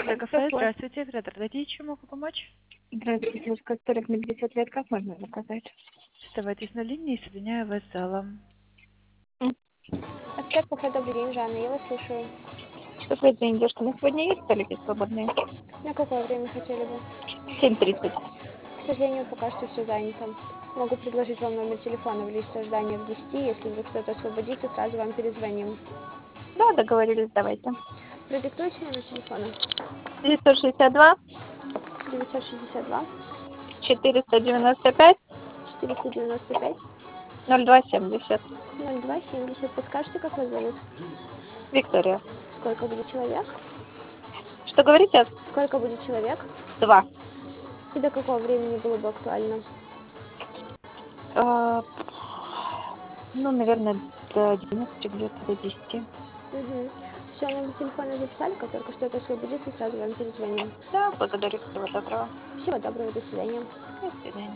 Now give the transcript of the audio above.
Кафе Кафе, здравствуйте. Оператор, дадите, чем могу помочь? Здравствуйте, столик на 50 лет, как можно заказать? Оставайтесь на линии, соединяю вас с залом. Офицер кафе, добрый день, Жанна, я вас слушаю. Добрый день, девушка, на сегодня есть столики свободные? На какое время хотели бы? 7:30. К сожалению, пока что все занято. Могу предложить вам номер телефона в листе ожидания в 10. Если вдруг кто-то освободится, сразу вам перезвоним. Да, договорились, давайте. Продиктуйте номер телефона. 962 962 495 495 0270. 0270. Подскажете, как вас зовут? Виктория. Сколько будет человек? Что говорите? Сколько будет человек? 2. И до какого времени было бы актуально? Ну, наверное, до 11 где-то, до 10. Угу. Все, номер телефона записали, как только что-то освободится, сразу вам перезвоним. Да, благодарю, всего доброго. Всего доброго, до свидания. До свидания.